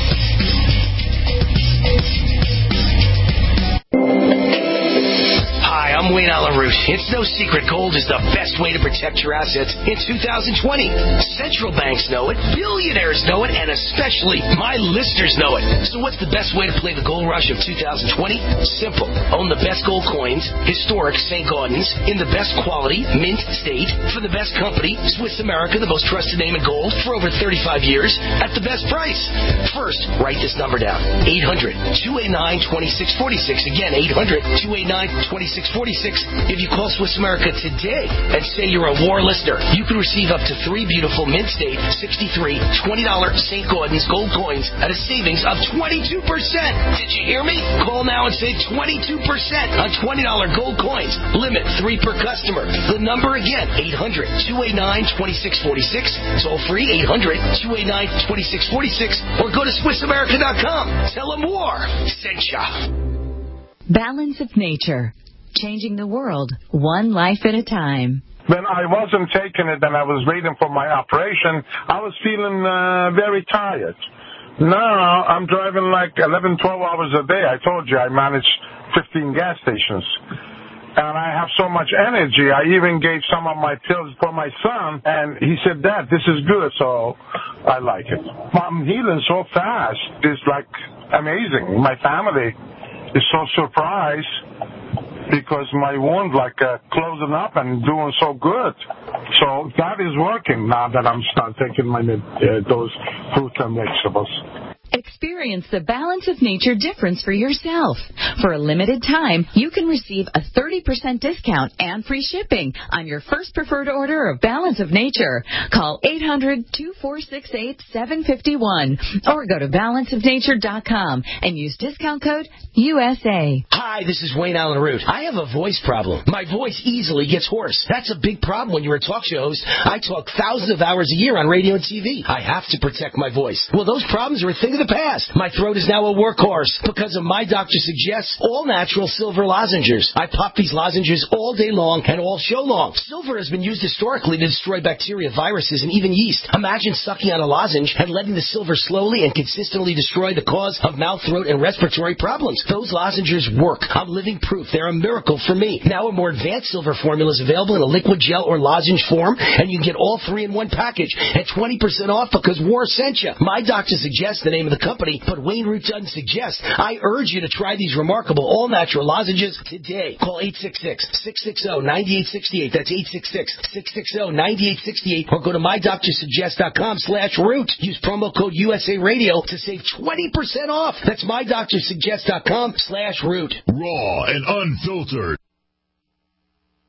Hi, I'm Wayne Allen Root. It's no secret gold is the best way to protect your assets in 2020. Central banks know it, billionaires know it, and especially my listeners know it. So what's the best way to play the gold rush of 2020? Simple. Own the best gold coins, historic St. Gaudens, in the best quality, mint state, for the best company, Swiss America, the most trusted name in gold, for over 35 years, at the best price. First, write this number down. 800-289-2646. Again, 800-289-2646. If you call Swiss America today and say you're a war listener, you can receive up to 3 beautiful mint state 63 $20 St. Gaudens gold coins at a savings of 22%. Did you hear me? Call now and save 22% on $20 gold coins. Limit 3 per customer. The number again, 800-289-2646. Toll free, 800-289-2646. Or go to SwissAmerica.com. Tell them war sent ya. Balance of Nature. Changing the world, one life at a time. When I wasn't taking it and I was waiting for my operation, I was feeling very tired. Now I'm driving like 11, 12 hours a day. I told you I manage 15 gas stations. And I have so much energy. I even gave some of my pills for my son, and he said, Dad, this is good, so I like it. I'm healing so fast. It's like amazing. My family is so surprised because my wound closing up and doing so good. So that is working now that I'm start taking my those fruits and vegetables. Experience the Balance of Nature difference for yourself. For a limited time, you can receive a 30% discount and free shipping on your first preferred order of Balance of Nature. Call 800-2468-751 or go to balanceofnature.com and use discount code USA. Hi, this is Wayne Allen Root. I have a voice problem. My voice easily gets hoarse. That's a big problem when you're a talk show host. I talk thousands of hours a year on radio and TV. I have to protect my voice. Well, those problems are a thing of the past. My throat is now a workhorse because of My Doctor Suggests all-natural silver lozenges. I pop these lozenges all day long and all show long. Silver has been used historically to destroy bacteria, viruses, and even yeast. Imagine sucking on a lozenge and letting the silver slowly and consistently destroy the cause of mouth, throat, and respiratory problems. Those lozenges work. I'm living proof. They're a miracle for me. Now a more advanced silver formula is available in a liquid gel or lozenge form, and you can get all 3 in one package at 20% off because War sent you. My Doctor Suggests the name of the company, but Wayne Root doesn't suggest. I urge you to try these remarkable all-natural lozenges today. Call 866-660-9868. That's 866-660-9868. Or go to mydoctorsuggest.com/root. Use promo code USA Radio to save 20% off. That's mydoctorsuggest.com/root. Raw and unfiltered.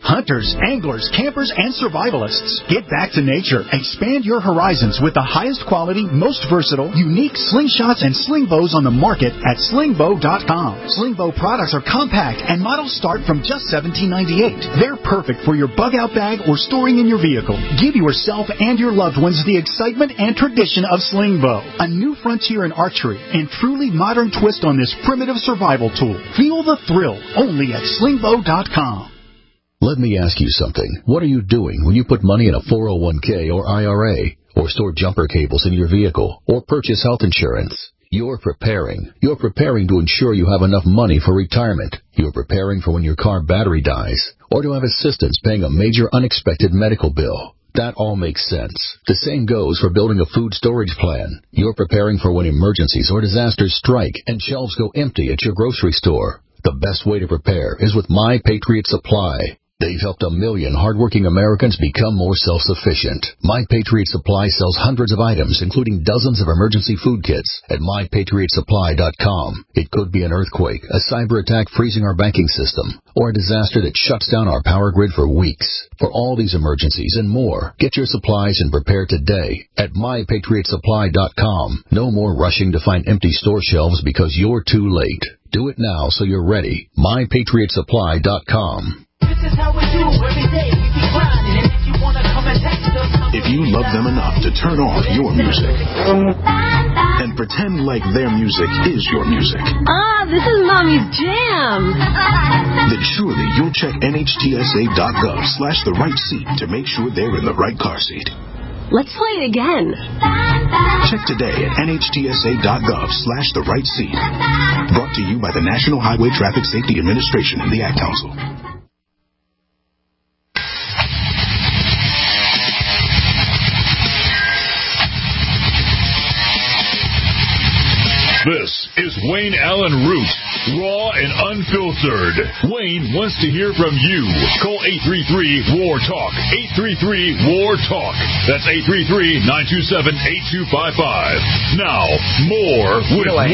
Hunters, anglers, campers, and survivalists. Get back to nature. Expand your horizons with the highest quality, most versatile, unique slingshots and sling bows on the market at slingbow.com. Slingbow products are compact and models start from just $17.98. They're perfect for your bug-out bag or storing in your vehicle. Give yourself and your loved ones the excitement and tradition of Slingbow, a new frontier in archery and truly modern twist on this primitive survival tool. Feel the thrill only at slingbow.com. Let me ask you something. What are you doing when you put money in a 401k or IRA, or store jumper cables in your vehicle, or purchase health insurance? You're preparing. You're preparing to ensure you have enough money for retirement. You're preparing for when your car battery dies, or to have assistance paying a major unexpected medical bill. That all makes sense. The same goes for building a food storage plan. You're preparing for when emergencies or disasters strike and shelves go empty at your grocery store. The best way to prepare is with My Patriot Supply. They've helped 1 million hardworking Americans become more self-sufficient. My Patriot Supply sells hundreds of items, including dozens of emergency food kits at MyPatriotSupply.com. It could be an earthquake, a cyber attack freezing our banking system, or a disaster that shuts down our power grid for weeks. For all these emergencies and more, get your supplies and prepare today at MyPatriotSupply.com. No more rushing to find empty store shelves because you're too late. Do it now so you're ready. MyPatriotSupply.com. This is how we do every day. We be grinding, and if you wanna come and text us, if you love them enough to turn off your music and pretend like their music is your music. This is Mommy's jam. Then surely you'll check NHTSA.gov/the right seat to make sure they're in the right car seat. Let's play it again. Check today at NHTSA.gov/the right seat. Brought to you by the National Highway Traffic Safety Administration and the Ad Council. This is Wayne Allen Root, raw and unfiltered. Wayne wants to hear from you. Call 833-WAR-TALK. 833-WAR-TALK. That's 833-927-8255. Now, more with War.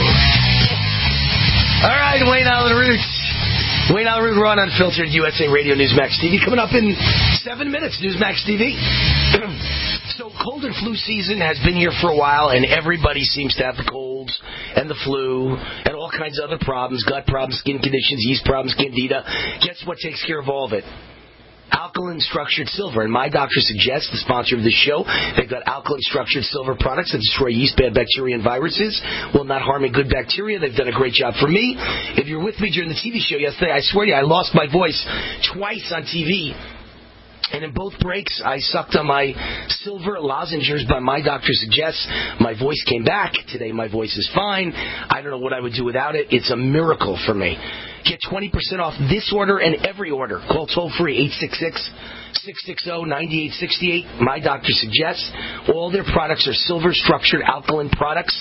All right, Wayne Allen Root. Wayne Allen Root, raw and unfiltered, USA Radio Newsmax TV. Coming up in 7 minutes, Newsmax TV. So cold and flu season has been here for a while, and everybody seems to have the colds and the flu and all kinds of other problems, gut problems, skin conditions, yeast problems, candida. Guess what takes care of all of it? Alkaline Structured Silver. And My Doctor Suggests, the sponsor of this show, they've got Alkaline Structured Silver products that destroy yeast, bad bacteria, and viruses while not harming good bacteria. They've done a great job for me. If you're with me during the TV show yesterday, I swear to you, I lost my voice twice on TV. And in both breaks, I sucked on my silver lozenges by My Doctor Suggests. My voice came back. Today, my voice is fine. I don't know what I would do without it. It's a miracle for me. Get 20% off this order and every order. Call toll-free 866-660-9868. My Doctor Suggests. All their products are silver-structured alkaline products.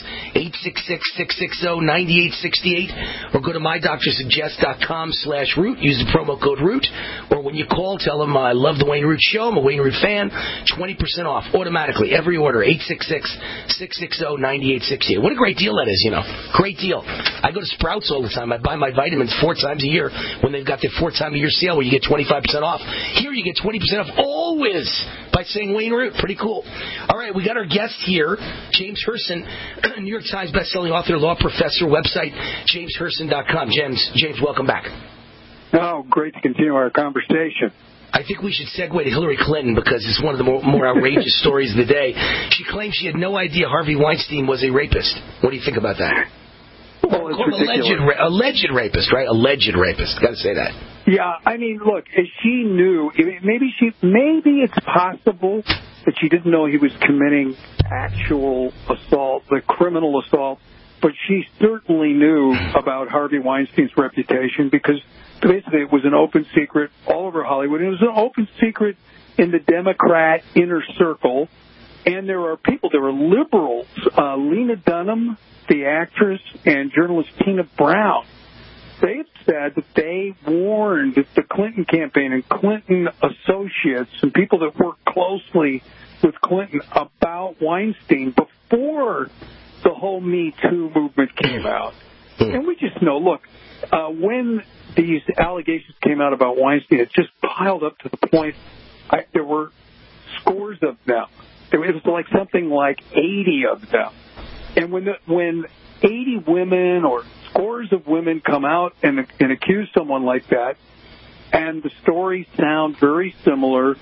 866-660-9868. Or go to mydoctorsuggest.com/root. Use the promo code ROOT. Or when you call, tell them I love the Wayne Root Show. I'm a Wayne Root fan. 20% off automatically. Every order. 866-660-9868. What a great deal that is, you know. Great deal. I go to Sprouts all the time. I buy my vitamins 4 times a year when they've got their 4-time-a-year sale where you get 25% off. Here you get 20% off always by saying Wayne Root. Pretty cool. All right, we got our guest here, James Herson, New York Times bestselling author, law professor, website, jamesherson.com. James, welcome back. Oh, great to continue our conversation. I think we should segue to Hillary Clinton because it's one of the more outrageous stories of the day. She claims she had no idea Harvey Weinstein was a rapist. What do you think about that? Well, it's ridiculous. Alleged rapist, right? Alleged rapist. Got to say that. Yeah, I mean, look, she knew. Maybe it's possible that she didn't know he was committing actual assault, the criminal assault, but she certainly knew about Harvey Weinstein's reputation because basically it was an open secret all over Hollywood. It was an open secret in the Democrat inner circle, and there are liberals, Lena Dunham, the actress, and journalist Tina Brown. They've said that they warned the Clinton campaign and Clinton associates and people that work closely with Clinton about Weinstein before the whole Me Too movement came out. And we just know, look, when these allegations came out about Weinstein, it just piled up to the point there were scores of them. It was like something like 80 of them. And when 80 women or scores of women come out and accuse someone like that, and the stories sound very similar,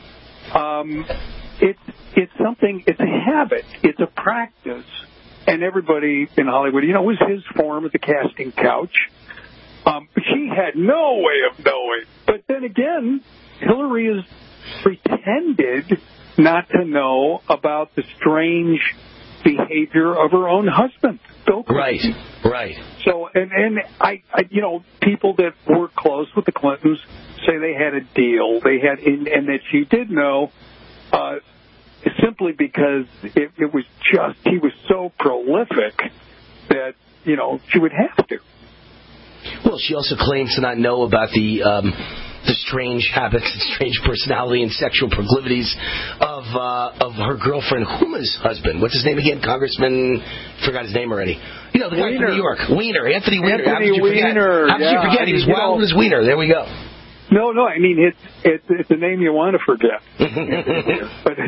it's something, it's a habit, it's a practice. And everybody in Hollywood, it was his form of the casting couch. But she had no way of knowing. But then again, Hillary has pretended not to know about the strange behavior of her own husband, Bill Clinton. Right. So, and I people that were close with the Clintons say they had a deal. They had, and that she did know, simply because it was just, he was so prolific that, she would have to. Well, she also claims to not know about the strange habits and strange personality and sexual proclivities of her girlfriend Huma's husband. What's his name again? Congressman, forgot his name already. The guy from New York. Weiner, Anthony Weiner. How did you forget? He was wild with his wiener. There we go. No, I mean it's a name you want to forget. But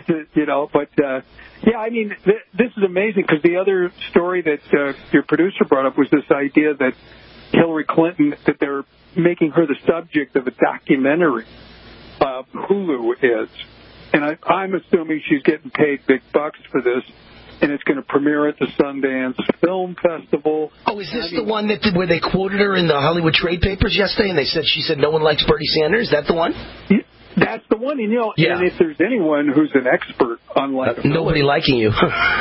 I mean this is amazing, because the other story that your producer brought up was this idea that Hillary Clinton, that they're making her the subject of a documentary. Hulu is, and I'm assuming she's getting paid big bucks for this. And it's going to premiere at the Sundance Film Festival. Oh, is this the one where they quoted her in the Hollywood trade papers yesterday, and she said no one likes Bernie Sanders? Is that the one? Yeah, that's the one. And, and if there's anyone who's an expert on likability, nobody liking you.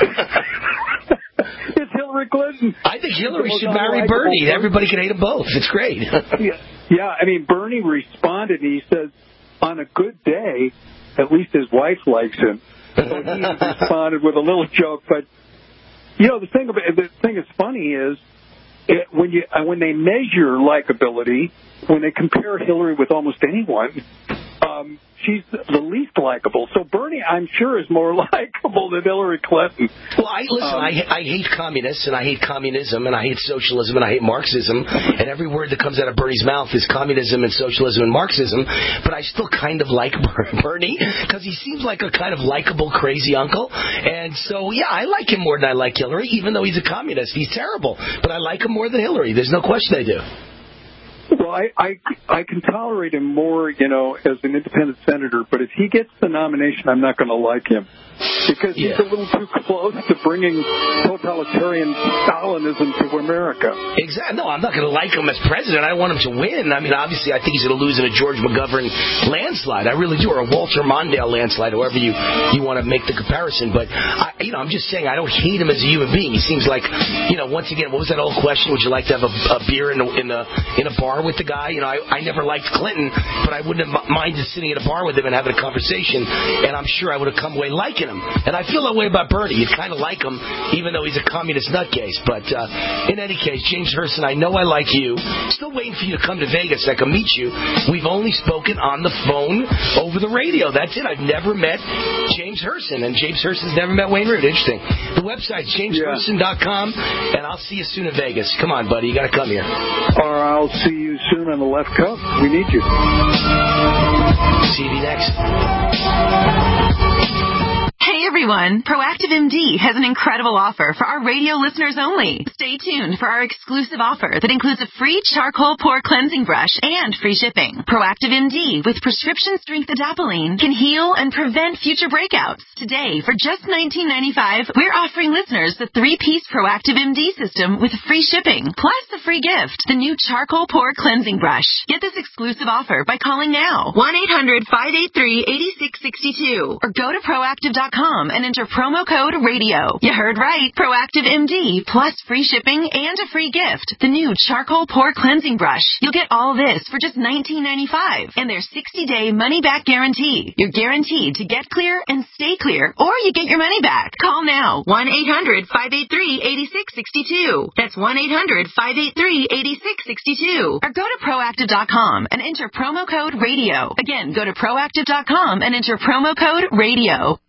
It's Hillary Clinton. I think Hillary should marry Bernie. Everybody can hate them both. It's great. Yeah, I mean, Bernie responded, and he says, on a good day, at least his wife likes him. So he responded with a little joke, but the thing that's funny is when they measure likability, when they compare Hillary with almost anyone, she's the least likable. So Bernie, I'm sure, is more likable than Hillary Clinton. Well, I hate communists, and I hate communism, and I hate socialism, and I hate Marxism, and every word that comes out of Bernie's mouth is communism and socialism and Marxism, but I still kind of like Bernie, because he seems like a kind of likable, crazy uncle, and so, I like him more than I like Hillary, even though he's a communist. He's terrible, but I like him more than Hillary. There's no question I do. Well, I can tolerate him more, as an independent senator, but if he gets the nomination, I'm not going to like him. Because he's a little too close to bringing totalitarian Stalinism to America. Exactly. No, I'm not going to like him as president. I want him to win. I mean, obviously, I think he's going to lose in a George McGovern landslide. I really do, or a Walter Mondale landslide, however you want to make the comparison. But, I'm just saying I don't hate him as a human being. He seems like, once again, what was that old question? Would you like to have a beer in a bar with the guy? I never liked Clinton, but I wouldn't have minded sitting at a bar with him and having a conversation, and I'm sure I would have come away liking him. And I feel that way about Bernie. You kind of like him, even though he's a communist nutcase. But in any case, James Hurston, I know I like you. Still waiting for you to come to Vegas so I can meet you. We've only spoken on the phone over the radio. That's it. I've never met James Hurston, and James Hurston's never met Wayne Root. Interesting. The website's jameshurston.com, and I'll see you soon in Vegas. Come on, buddy. You got to come here. Or I'll see you soon on the left coast. We need you. See you next. Hey everyone, Proactive MD has an incredible offer for our radio listeners only. Stay tuned for our exclusive offer that includes a free charcoal pore cleansing brush and free shipping. Proactive MD with prescription strength adapalene can heal and prevent future breakouts. Today, for just $19.95, we're offering listeners the 3-piece Proactive MD system with free shipping, plus the free gift, the new charcoal pore cleansing brush. Get this exclusive offer by calling now, 1-800-583-8662, or go to proactive.com and enter promo code RADIO. You heard right. Proactive MD plus free shipping and a free gift. The new charcoal pore cleansing brush. You'll get all this for just $19.95 and their 60-day money-back guarantee. You're guaranteed to get clear and stay clear, or you get your money back. Call now. 1-800-583-8662. That's 1-800-583-8662. Or go to proactive.com and enter promo code RADIO. Again, go to proactive.com and enter promo code RADIO.